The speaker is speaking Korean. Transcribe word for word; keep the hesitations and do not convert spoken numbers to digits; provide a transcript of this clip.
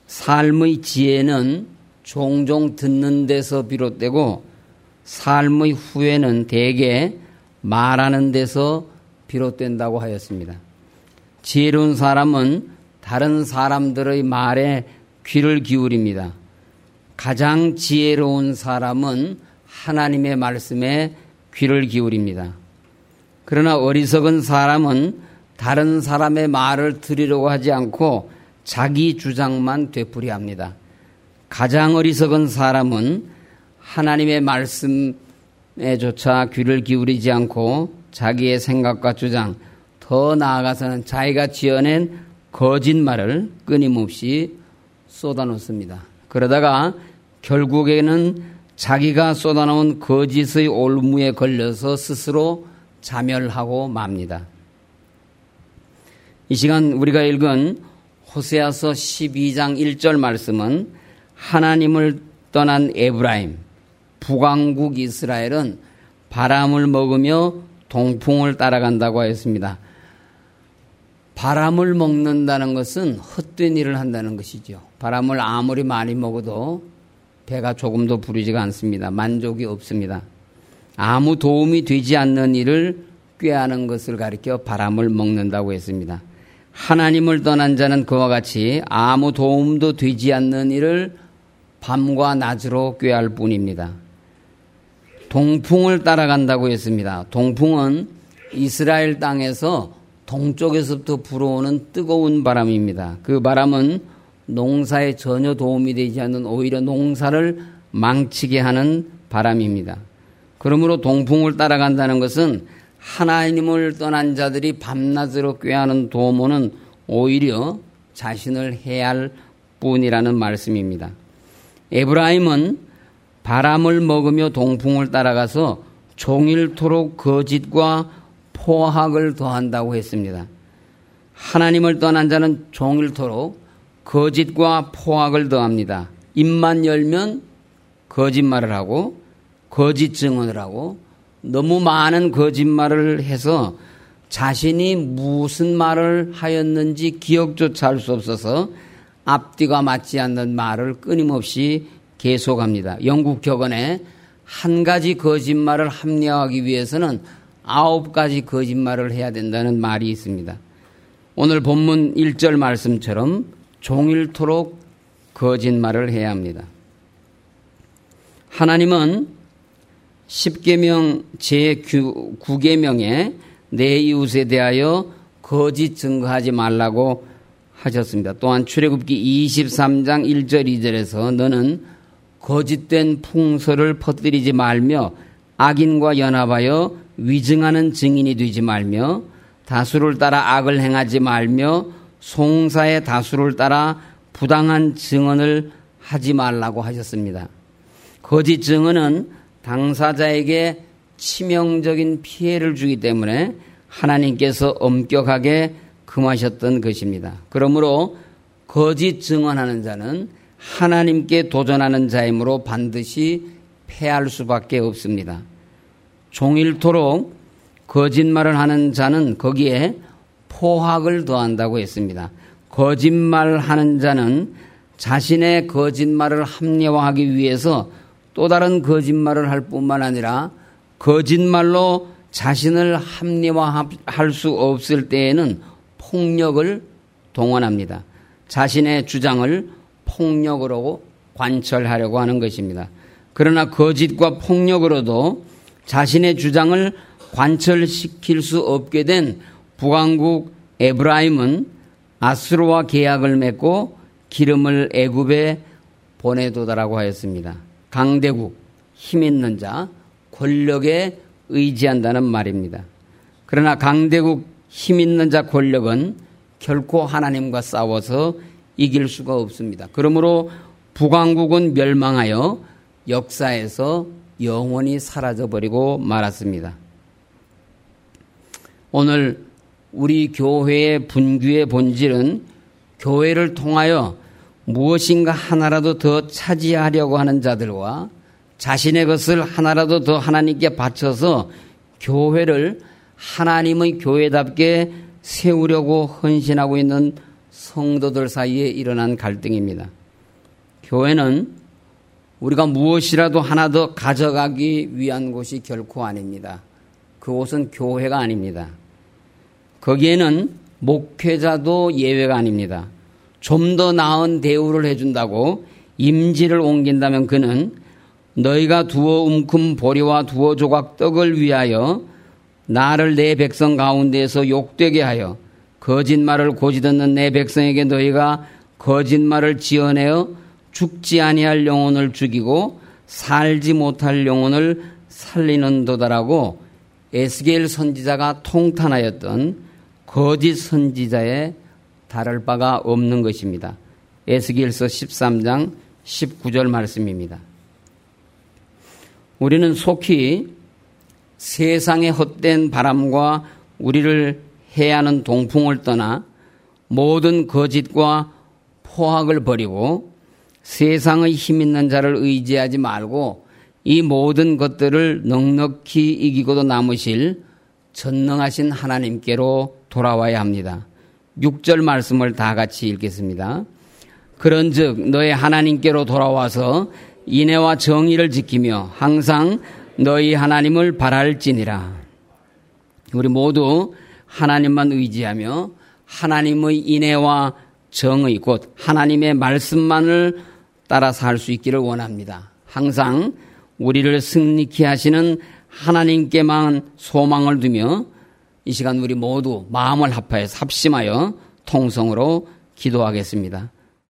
삶의 지혜는 종종 듣는 데서 비롯되고 삶의 후회는 대개 말하는 데서 비롯된다고 하였습니다. 지혜로운 사람은 다른 사람들의 말에 귀를 기울입니다. 가장 지혜로운 사람은 하나님의 말씀에 귀를 기울입니다. 그러나 어리석은 사람은 다른 사람의 말을 들으려고 하지 않고 자기 주장만 되풀이합니다. 가장 어리석은 사람은 하나님의 말씀에조차 귀를 기울이지 않고 자기의 생각과 주장, 더 나아가서는 자기가 지어낸 거짓말을 끊임없이 쏟아놓습니다. 그러다가 결국에는 자기가 쏟아놓은 거짓의 올무에 걸려서 스스로 자멸하고 맙니다. 이 시간 우리가 읽은 호세아서 십이 장 일 절 말씀은 하나님을 떠난 에브라임, 북왕국 이스라엘은 바람을 먹으며 동풍을 따라간다고 하였습니다. 바람을 먹는다는 것은 헛된 일을 한다는 것이죠. 바람을 아무리 많이 먹어도 배가 조금도 부르지가 않습니다. 만족이 없습니다. 아무 도움이 되지 않는 일을 꾀하는 것을 가리켜 바람을 먹는다고 했습니다. 하나님을 떠난 자는 그와 같이 아무 도움도 되지 않는 일을 밤과 낮으로 꾀할 뿐입니다. 동풍을 따라간다고 했습니다. 동풍은 이스라엘 땅에서 동쪽에서부터 불어오는 뜨거운 바람입니다. 그 바람은 농사에 전혀 도움이 되지 않는 오히려 농사를 망치게 하는 바람입니다. 그러므로 동풍을 따라간다는 것은 하나님을 떠난 자들이 밤낮으로 꾀하는 도모는 오히려 자신을 해할 뿐이라는 말씀입니다. 에브라임은 바람을 먹으며 동풍을 따라가서 종일토록 거짓과 포학을 더한다고 했습니다. 하나님을 떠난 자는 종일토록 거짓과 포학을 더합니다. 입만 열면 거짓말을 하고 거짓 증언을 하고 너무 많은 거짓말을 해서 자신이 무슨 말을 하였는지 기억조차 할 수 없어서 앞뒤가 맞지 않는 말을 끊임없이 계속합니다. 영국 격언에 한 가지 거짓말을 합리화하기 위해서는 아홉 가지 거짓말을 해야 된다는 말이 있습니다. 오늘 본문 일 절 말씀처럼 종일토록 거짓말을 해야 합니다. 하나님은 십계명 제구 계명에 내 이웃에 대하여 거짓 증거하지 말라고 하셨습니다. 또한 출애굽기 이십삼 장 일 절 이 절에서 너는 거짓된 풍설을 퍼뜨리지 말며 악인과 연합하여 위증하는 증인이 되지 말며 다수를 따라 악을 행하지 말며 송사의 다수를 따라 부당한 증언을 하지 말라고 하셨습니다. 거짓 증언은 당사자에게 치명적인 피해를 주기 때문에 하나님께서 엄격하게 금하셨던 것입니다. 그러므로 거짓 증언하는 자는 하나님께 도전하는 자이므로 반드시 패할 수밖에 없습니다. 종일토록 거짓말을 하는 자는 거기에 포학을 더한다고 했습니다. 거짓말하는 자는 자신의 거짓말을 합리화하기 위해서 또 다른 거짓말을 할 뿐만 아니라 거짓말로 자신을 합리화할 수 없을 때에는 폭력을 동원합니다. 자신의 주장을 폭력으로 관철하려고 하는 것입니다. 그러나 거짓과 폭력으로도 자신의 주장을 관철시킬 수 없게 된 북왕국 에브라임은 아수르와 계약을 맺고 기름을 애굽에 보내도다라고 하였습니다. 강대국, 힘 있는 자, 권력에 의지한다는 말입니다. 그러나 강대국, 힘 있는 자 권력은 결코 하나님과 싸워서 이길 수가 없습니다. 그러므로 북왕국은 멸망하여 역사에서 영원히 사라져버리고 말았습니다. 오늘 우리 교회의 분규의 본질은 교회를 통하여 무엇인가 하나라도 더 차지하려고 하는 자들과 자신의 것을 하나라도 더 하나님께 바쳐서 교회를 하나님의 교회답게 세우려고 헌신하고 있는 성도들 사이에 일어난 갈등입니다. 교회는 우리가 무엇이라도 하나 더 가져가기 위한 곳이 결코 아닙니다. 그곳은 교회가 아닙니다. 거기에는 목회자도 예외가 아닙니다. 좀 더 나은 대우를 해준다고 임지를 옮긴다면 그는 너희가 두어 움큼 보리와 두어 조각 떡을 위하여 나를 내 백성 가운데에서 욕되게 하여 거짓말을 고지 듣는 내 백성에게 너희가 거짓말을 지어내어 죽지 아니할 영혼을 죽이고 살지 못할 영혼을 살리는도다라고 에스겔 선지자가 통탄하였던 거짓 선지자에 다를 바가 없는 것입니다. 에스겔서 십삼 장 십구 절 말씀입니다. 우리는 속히 세상의 헛된 바람과 우리를 해하는 동풍을 떠나 모든 거짓과 포악을 버리고 세상의 힘 있는 자를 의지하지 말고 이 모든 것들을 넉넉히 이기고도 남으실 전능하신 하나님께로 돌아와야 합니다. 육 절 말씀을 다 같이 읽겠습니다. 그런즉 너희 하나님께로 돌아와서 인애와 정의를 지키며 항상 너희 하나님을 바랄지니라. 우리 모두 하나님만 의지하며 하나님의 인애와 정의 곧 하나님의 말씀만을 따라 살 수 있기를 원합니다. 항상 우리를 승리케 하시는 하나님께만 소망을 두며 이 시간 우리 모두 마음을 합하여 합심하여 통성으로 기도하겠습니다.